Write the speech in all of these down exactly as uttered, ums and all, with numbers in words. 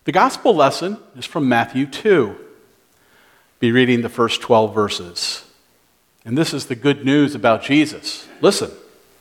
The gospel lesson is from Matthew two. Be reading the first twelve verses. And this is the good news about Jesus. Listen.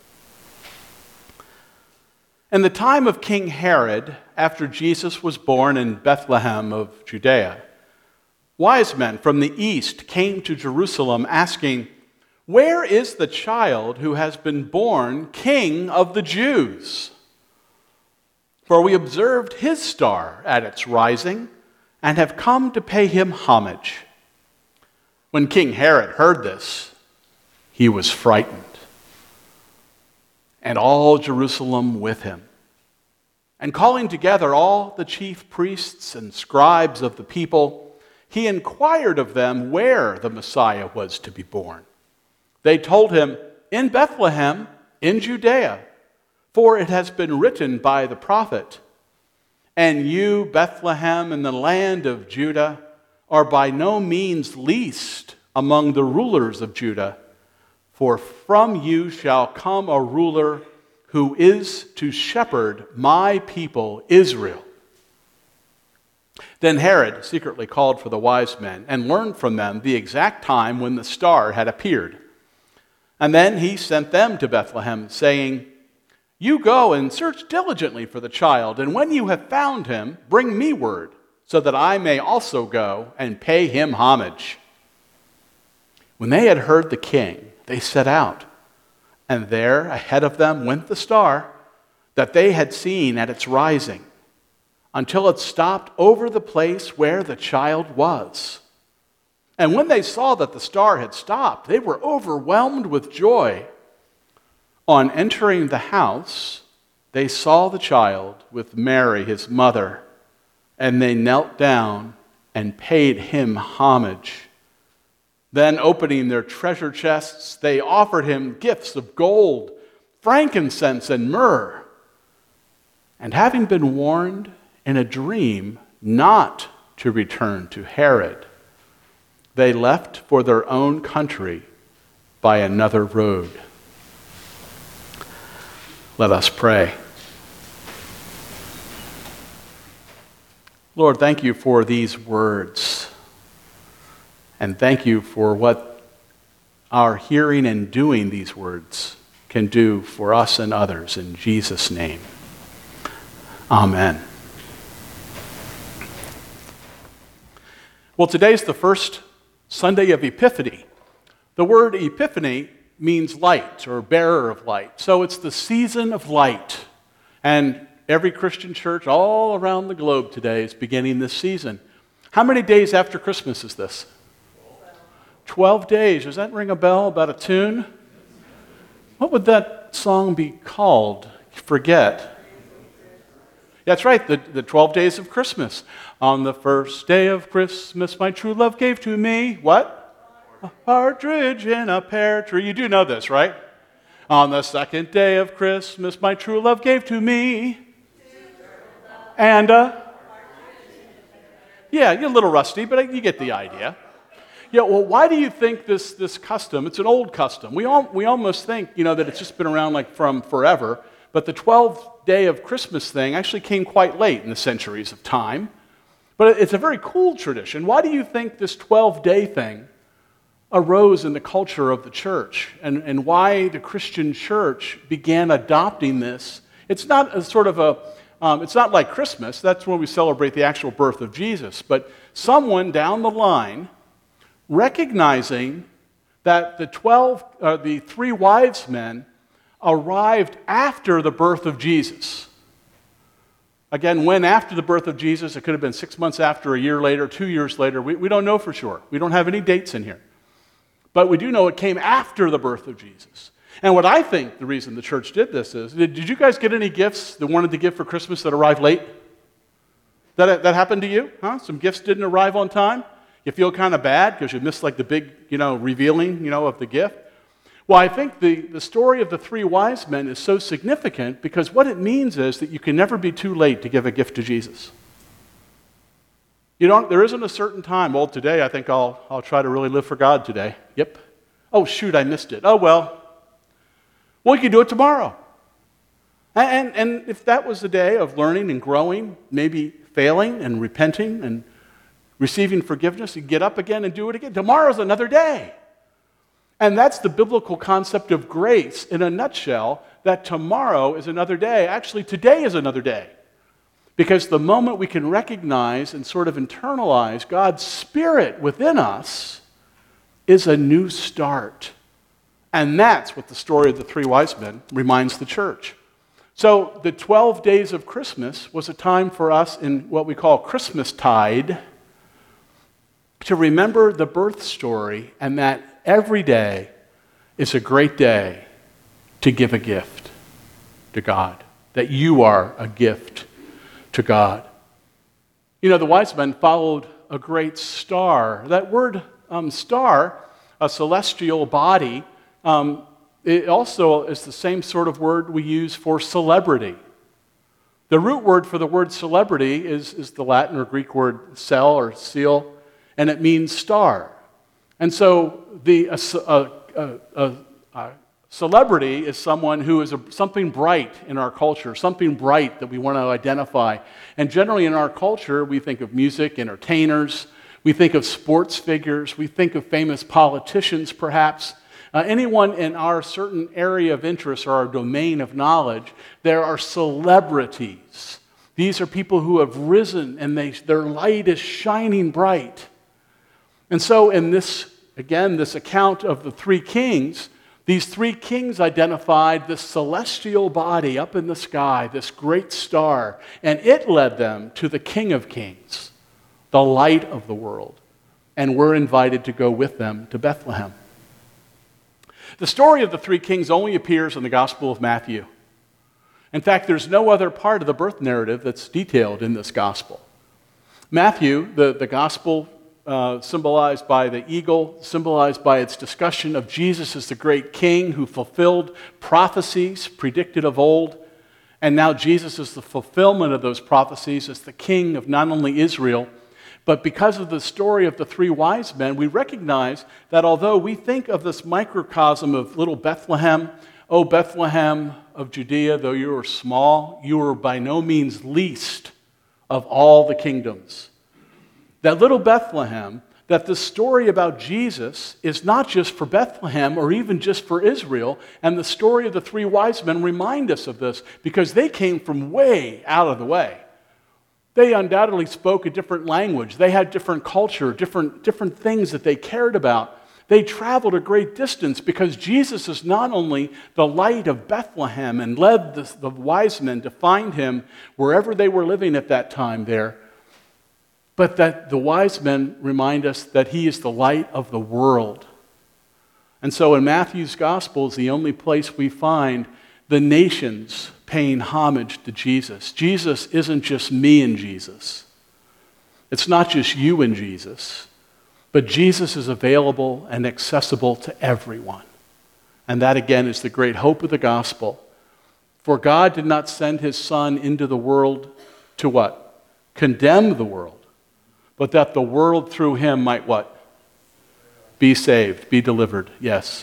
In the time of King Herod, after Jesus was born in Bethlehem of Judea, wise men from the east came to Jerusalem asking, "Where is the child who has been born King of the Jews? For we observed his star at its rising and have come to pay him homage." When King Herod heard this, he was frightened, and all Jerusalem with him. And calling together all the chief priests and scribes of the people, he inquired of them where the Messiah was to be born. They told him, "In Bethlehem, in Judea, for it has been written by the prophet, 'And you, Bethlehem, in the land of Judah, are by no means least among the rulers of Judah, for from you shall come a ruler who is to shepherd my people Israel.'" Then Herod secretly called for the wise men and learned from them the exact time when the star had appeared. And then he sent them to Bethlehem, saying, "You go and search diligently for the child, and when you have found him, bring me word, so that I may also go and pay him homage." When they had heard the king, they set out, and there ahead of them went the star that they had seen at its rising, until it stopped over the place where the child was. And when they saw that the star had stopped, they were overwhelmed with joy. On entering the house, they saw the child with Mary, his mother, and they knelt down and paid him homage. Then, opening their treasure chests, they offered him gifts of gold, frankincense, and myrrh. And having been warned in a dream not to return to Herod, they left for their own country by another road. Let us pray. Lord, thank you for these words. And thank you for what our hearing and doing these words can do for us and others. In Jesus' name, amen. Well, today's the first Sunday of Epiphany. The word Epiphany means light or bearer of light. So it's the season of light. And every Christian church all around the globe today is beginning this season. How many days after Christmas is this? Twelve days. Does that ring a bell about a tune? What would that song be called? Forget. That's right, the, the twelve days of Christmas. On the first day of Christmas, my true love gave to me, what? A partridge in a pear tree. You do know this, right? On the second day of Christmas, my true love gave to me. And, uh, yeah, you're a little rusty, but you get the idea. Yeah, well, why do you think this, this custom, it's an old custom. We, all, we almost think, you know, that it's just been around like from forever, but the twelfth day of Christmas thing actually came quite late in the centuries of time. But it's a very cool tradition. Why do you think this twelve-day thing arose in the culture of the church, and, and why the Christian church began adopting this? It's not a sort of a, um, it's not like Christmas. That's when we celebrate the actual birth of Jesus. But someone down the line, recognizing that the twelve, uh, the three wise men arrived after the birth of Jesus. Again, when after the birth of Jesus, it could have been six months after, a year later, two years later. We, we don't know for sure. We don't have any dates in here. But we do know it came after the birth of Jesus. And what I think the reason the church did this is, did, did you guys get any gifts that wanted to give for Christmas that arrived late? That, that happened to you? Huh? Some gifts didn't arrive on time? You feel kind of bad because you missed like the big, you know, revealing, you know, of the gift? Well, I think the, the story of the three wise men is so significant because what it means is that you can never be too late to give a gift to Jesus. You don't, there isn't a certain time. Well, today I think I'll, I'll try to really live for God today. Yep. Oh, shoot, I missed it. Oh, well. Well, you can do it tomorrow. And, and if that was a day of learning and growing, maybe failing and repenting and receiving forgiveness, you get up again and do it again. Tomorrow's another day. And that's the biblical concept of grace in a nutshell, that tomorrow is another day. Actually, today is another day. Because the moment we can recognize and sort of internalize God's Spirit within us is a new start. And that's what the story of the three wise men reminds the church. So the twelve days of Christmas was a time for us in what we call Christmastide to remember the birth story, and that every day is a great day to give a gift to God, that you are a gift to God. You know, the wise men followed a great star. That word um, star, a celestial body, um, it also is the same sort of word we use for celebrity. The root word for the word celebrity is, is the Latin or Greek word cell or seal, and it means star. And so the a, a, a, a, a celebrity is someone who is a, something bright in our culture, something bright that we want to identify. And generally in our culture, we think of music, entertainers, we think of sports figures, we think of famous politicians perhaps. Uh, anyone in our certain area of interest or our domain of knowledge, there are celebrities. These are people who have risen and they, their light is shining bright. And so in this, again, this account of the three kings, these three kings identified this celestial body up in the sky, this great star, and it led them to the King of Kings, the light of the world. And we're invited to go with them to Bethlehem. The story of the three kings only appears in the Gospel of Matthew. In fact, there's no other part of the birth narrative that's detailed in this gospel. Matthew, the, the gospel uh, symbolized by the eagle, symbolized by its discussion of Jesus as the great king who fulfilled prophecies predicted of old, and now Jesus is the fulfillment of those prophecies as the king of not only Israel, but because of the story of the three wise men, we recognize that although we think of this microcosm of little Bethlehem, oh, Bethlehem of Judea, though you are small, you are by no means least of all the kingdoms. That little Bethlehem, that the story about Jesus is not just for Bethlehem or even just for Israel, and the story of the three wise men remind us of this because they came from way out of the way. They undoubtedly spoke a different language. They had different culture, different, different things that they cared about. They traveled a great distance because Jesus is not only the light of Bethlehem and led the, the wise men to find him wherever they were living at that time there, but that the wise men remind us that he is the light of the world. And so in Matthew's gospel is the only place we find the nations paying homage to Jesus. Jesus isn't just me and Jesus. It's not just you and Jesus. But Jesus is available and accessible to everyone. And that again is the great hope of the gospel. For God did not send his Son into the world to what? Condemn the world. But that the world through him might what? Be saved, be delivered, yes.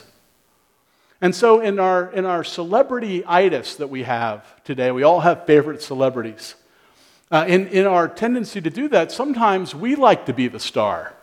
And so in our, in our celebrity-itis that we have today, we all have favorite celebrities. Uh, in, in our tendency to do that, sometimes we like to be the star.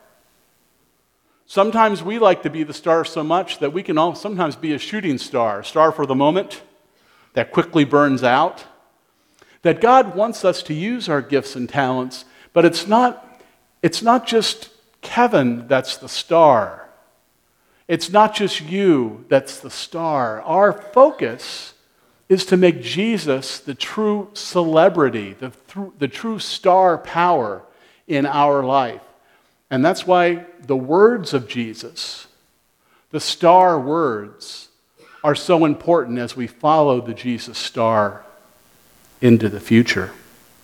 Sometimes we like to be the star so much that we can all sometimes be a shooting star, a star for the moment that quickly burns out. That God wants us to use our gifts and talents, but it's not, it's not just Kevin that's the star. It's not just you that's the star. Our focus is to make Jesus the true celebrity, the, th- the true star power in our life. And that's why the words of Jesus, the star words, are so important as we follow the Jesus star into the future.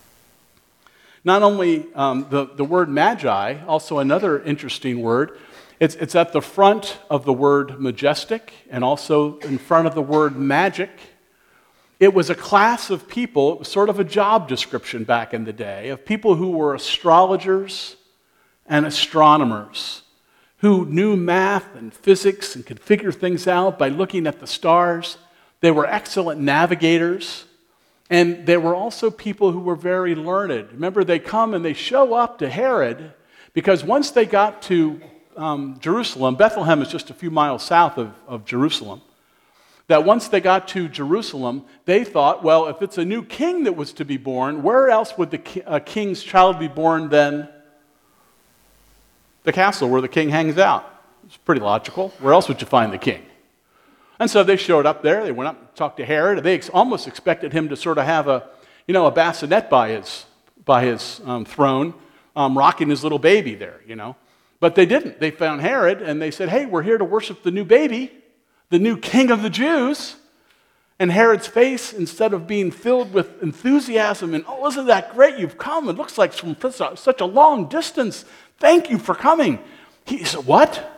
Not only um, the, the word magi, also another interesting word. It's, it's at the front of the word majestic and also in front of the word magic. It was a class of people, it was sort of a job description back in the day, of people who were astrologers and astronomers, who knew math and physics and could figure things out by looking at the stars. They were excellent navigators. And there were also people who were very learned. Remember, they come and they show up to Herod because once they got to um, Jerusalem, Bethlehem is just a few miles south of, of Jerusalem, that once they got to Jerusalem, they thought, well, if it's a new king that was to be born, where else would the ki- a king's child be born than the castle where the king hangs out? It's pretty logical. Where else would you find the king? And so they showed up there. They went up and talked to Herod. They ex- almost expected him to sort of have a, you know, a bassinet by his, by his um, throne, um, rocking his little baby there, you know. But they didn't. They found Herod, and they said, hey, we're here to worship the new baby, the new king of the Jews. And Herod's face, instead of being filled with enthusiasm and, oh, isn't that great you've come? It looks like from such a long distance. Thank you for coming. He said, what?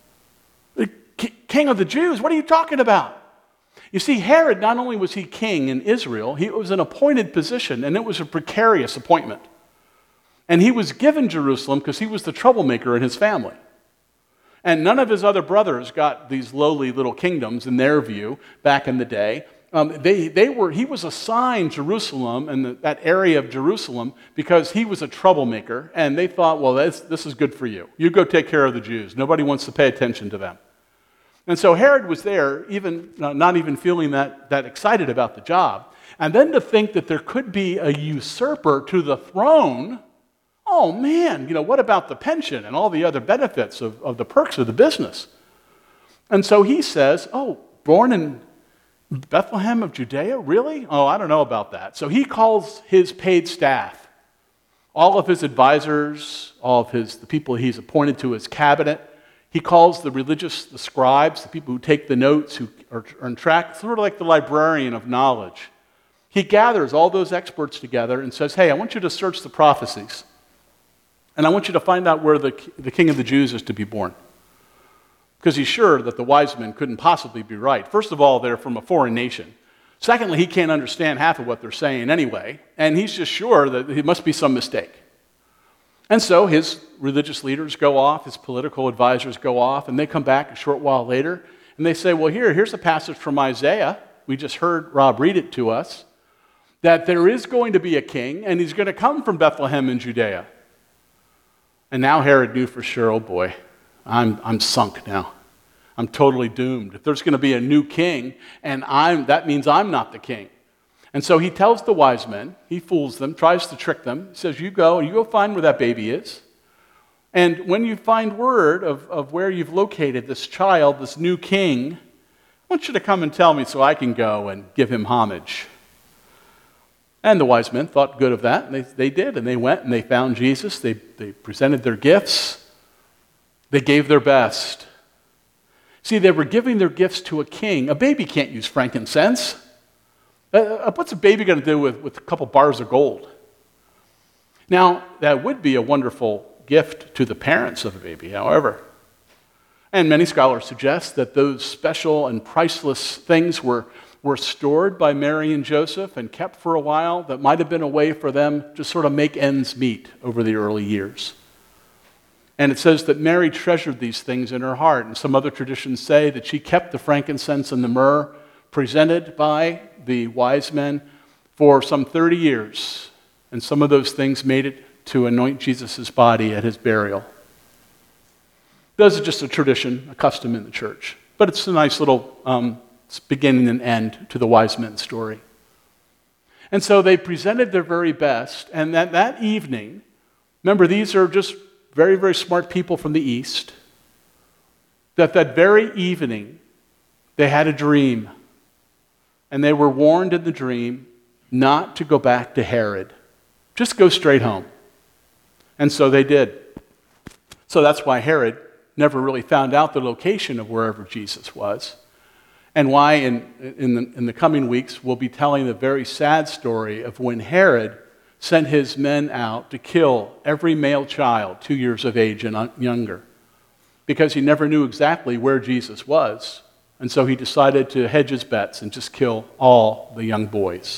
The king of the Jews? What are you talking about? You see, Herod, not only was he king in Israel, he was an appointed position, and it was a precarious appointment. And he was given Jerusalem because he was the troublemaker in his family. And none of his other brothers got these lowly little kingdoms in their view back in the day. Um, they, they were, he was assigned Jerusalem and the, that area of Jerusalem because he was a troublemaker, and they thought, well, this, this is good for you. You go take care of the Jews. Nobody wants to pay attention to them. And so Herod was there, even uh, not even feeling that, that excited about the job. And then to think that there could be a usurper to the throne, oh man, you know, what about the pension and all the other benefits of, of the perks of the business? And so he says, oh, born in Bethlehem of Judea? Really? Oh, I don't know about that. So he calls his paid staff, all of his advisors, all of his the people he's appointed to his cabinet. He calls the religious, the scribes, the people who take the notes, who are, are on track, sort of like the librarian of knowledge. He gathers all those experts together and says, hey, I want you to search the prophecies. And I want you to find out where the, the king of the Jews is to be born. Because he's sure that the wise men couldn't possibly be right. First of all, they're from a foreign nation. Secondly, he can't understand half of what they're saying anyway. And he's just sure that it must be some mistake. And so his religious leaders go off, his political advisors go off, and they come back a short while later, and they say, well, here, here's a passage from Isaiah. We just heard Rob read it to us, that there is going to be a king, and he's going to come from Bethlehem in Judea. And now Herod knew for sure, oh boy, I'm, I'm sunk now. I'm totally doomed. If there's going to be a new king, and I'm, that means I'm not the king. And so he tells the wise men, he fools them, tries to trick them. He says, you go, you go find where that baby is. And when you find word of, of where you've located this child, this new king, I want you to come and tell me so I can go and give him homage. And the wise men thought good of that, and they, they did. And they went and they found Jesus. They, they presented their gifts. They gave their best. See, they were giving their gifts to a king. A baby can't use frankincense. Uh, what's a baby going to do with, with a couple bars of gold? Now, that would be a wonderful gift to the parents of a baby, however. And many scholars suggest that those special and priceless things were, were stored by Mary and Joseph and kept for a while. That might have been a way for them to sort of make ends meet over the early years. And it says that Mary treasured these things in her heart. And some other traditions say that she kept the frankincense and the myrrh presented by the wise men for some thirty years. And some of those things made it to anoint Jesus' body at his burial. Those are just a tradition, a custom in the church. But it's a nice little um, beginning and end to the wise men's story. And so they presented their very best. And that, that evening, remember, these are just very, very smart people from the East, that that very evening they had a dream. And they were warned in the dream not to go back to Herod. Just go straight home. And so they did. So that's why Herod never really found out the location of wherever Jesus was. And why in, in, the, in the coming weeks we'll be telling the very sad story of when Herod sent his men out to kill every male child two years of age and younger, because he never knew exactly where Jesus was. And so he decided to hedge his bets and just kill all the young boys.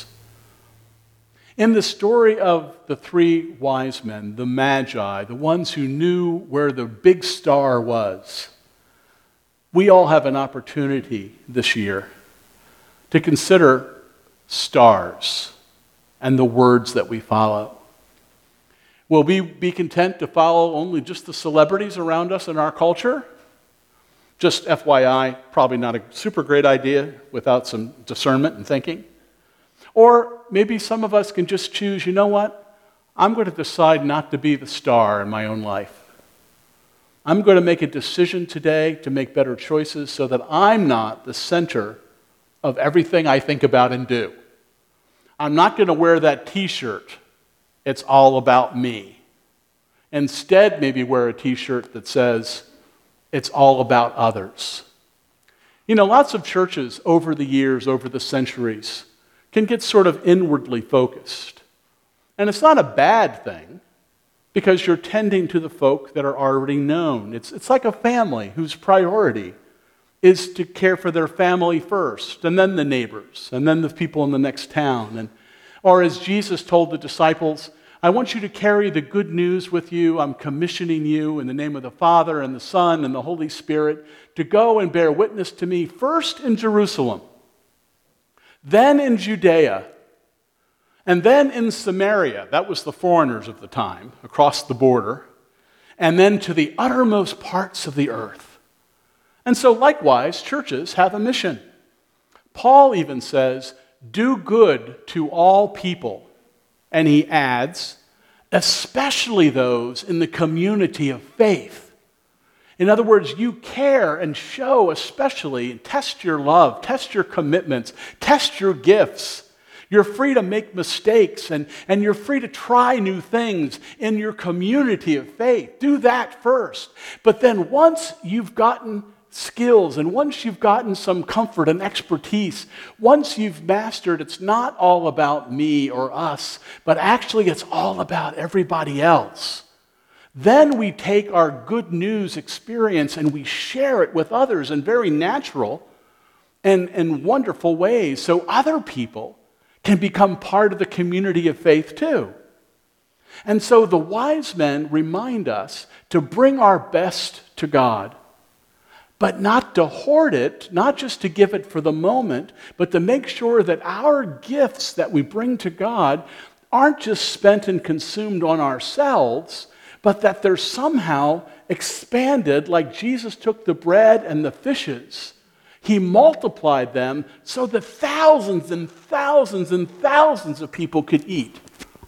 In the story of the three wise men, the Magi, the ones who knew where the big star was, we all have an opportunity this year to consider stars and the words that we follow? Will we be content to follow only just the celebrities around us in our culture? Just F Y I, probably not a super great idea without some discernment and thinking. Or maybe some of us can just choose, you know what? I'm going to decide not to be the star in my own life. I'm going to make a decision today to make better choices so that I'm not the center of everything I think about and do. I'm not going to wear that t-shirt, it's all about me. Instead, maybe wear a t-shirt that says, it's all about others. You know, lots of churches over the years, over the centuries, can get sort of inwardly focused. And it's not a bad thing, because you're tending to the folk that are already known. It's, it's like a family whose priority is to care for their family first, and then the neighbors, and then the people in the next town. And, or as Jesus told the disciples, I want you to carry the good news with you. I'm commissioning you in the name of the Father and the Son and the Holy Spirit to go and bear witness to me first in Jerusalem, then in Judea, and then in Samaria. That was the foreigners of the time, across the border, and then to the uttermost parts of the earth. And so likewise, churches have a mission. Paul even says, do good to all people. And he adds, especially those in the community of faith. In other words, you care and show especially, test your love, test your commitments, test your gifts. You're free to make mistakes, and, and you're free to try new things in your community of faith. Do that first. But then once you've gotten skills, and once you've gotten some comfort and expertise, once you've mastered, it's not all about me or us, but actually it's all about everybody else. Then we take our good news experience and we share it with others in very natural and, and wonderful ways, so other people can become part of the community of faith too. And so the wise men remind us to bring our best to God, but not to hoard it, not just to give it for the moment, but to make sure that our gifts that we bring to God aren't just spent and consumed on ourselves, but that they're somehow expanded, like Jesus took the bread and the fishes. He multiplied them so that thousands and thousands and thousands of people could eat.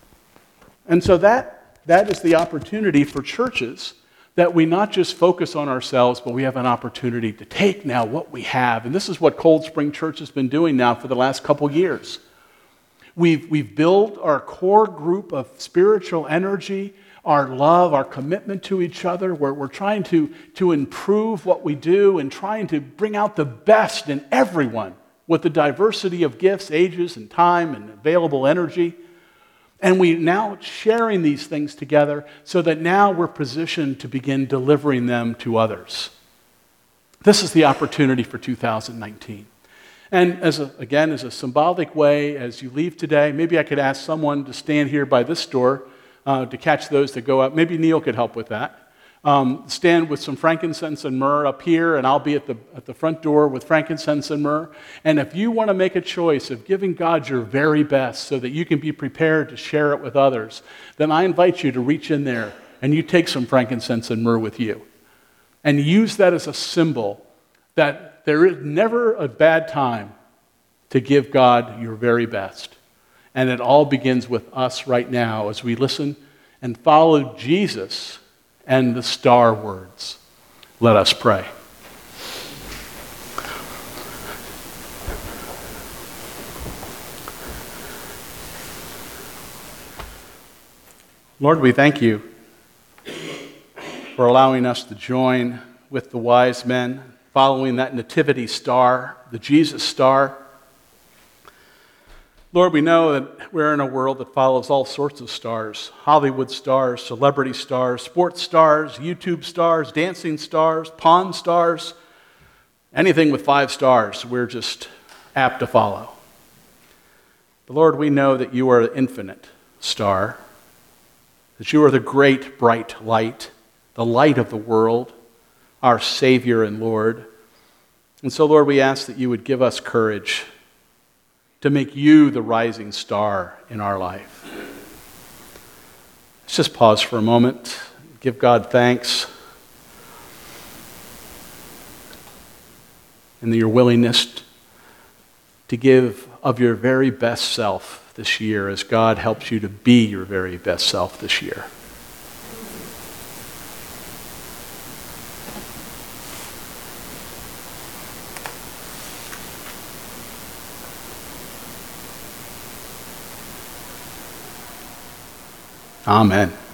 And so that, that is the opportunity for churches, that we not just focus on ourselves, but we have an opportunity to take now what we have. And this is what Cold Spring Church has been doing now for the last couple years. We've, we've built our core group of spiritual energy, our love, our commitment to each other, where we're trying to, to improve what we do and trying to bring out the best in everyone with the diversity of gifts, ages, and time, and available energy. And we now sharing these things together so that now we're positioned to begin delivering them to others. This is the opportunity for two thousand nineteen. And as a, again, as a symbolic way, as you leave today, maybe I could ask someone to stand here by this door uh, to catch those that go out. Maybe Neil could help with that. Um, stand with some frankincense and myrrh up here, and I'll be at the, at the front door with frankincense and myrrh. And if you want to make a choice of giving God your very best so that you can be prepared to share it with others, then I invite you to reach in there and you take some frankincense and myrrh with you. And use that as a symbol that there is never a bad time to give God your very best. And it all begins with us right now as we listen and follow Jesus and the star words. Let us pray. Lord, we thank you for allowing us to join with the wise men, following that nativity star, the Jesus star. Lord, we know that we're in a world that follows all sorts of stars, Hollywood stars, celebrity stars, sports stars, YouTube stars, dancing stars, pawn stars, anything with five stars, we're just apt to follow. But Lord, we know that you are the infinite star, that you are the great bright light, the light of the world, our Savior and Lord. And so, Lord, we ask that you would give us courage to make you the rising star in our life. Let's just pause for a moment, give God thanks, and your willingness to give of your very best self this year as God helps you to be your very best self this year. Amen.